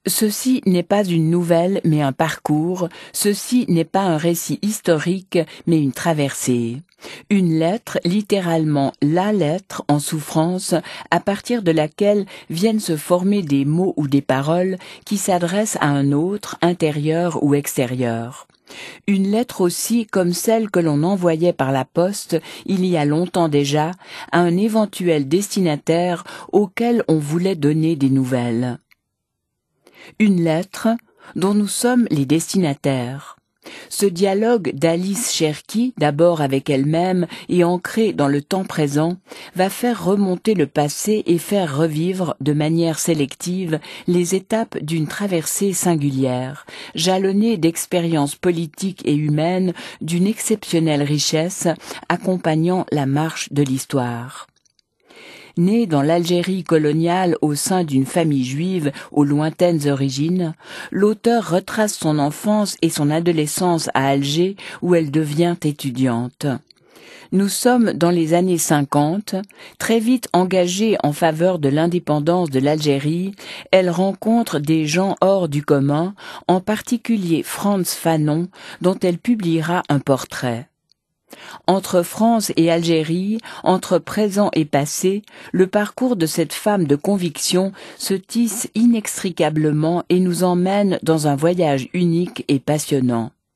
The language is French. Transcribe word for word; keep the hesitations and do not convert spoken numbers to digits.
Ceci n'est pas une nouvelle mais un parcours, ceci n'est pas un récit historique mais une traversée. Une lettre, littéralement la lettre en souffrance, à partir de laquelle viennent se former des mots ou des paroles qui s'adressent à un autre, intérieur ou extérieur. Une lettre aussi comme celle que l'on envoyait par la poste, il y a longtemps déjà, à un éventuel destinataire auquel on voulait donner des nouvelles. Une lettre dont nous sommes les destinataires. Ce dialogue d'Alice Cherki, d'abord avec elle-même et ancré dans le temps présent, va faire remonter le passé et faire revivre de manière sélective les étapes d'une traversée singulière, jalonnée d'expériences politiques et humaines d'une exceptionnelle richesse, accompagnant la marche de l'histoire. Né dans l'Algérie coloniale au sein d'une famille juive aux lointaines origines, l'auteur retrace son enfance et son adolescence à Alger où elle devient étudiante. Nous sommes dans les années cinquante, très vite engagée en faveur de l'indépendance de l'Algérie, elle rencontre des gens hors du commun, en particulier Frantz Fanon, dont elle publiera un portrait. Entre France et Algérie, entre présent et passé, le parcours de cette femme de conviction se tisse inextricablement et nous emmène dans un voyage unique et passionnant.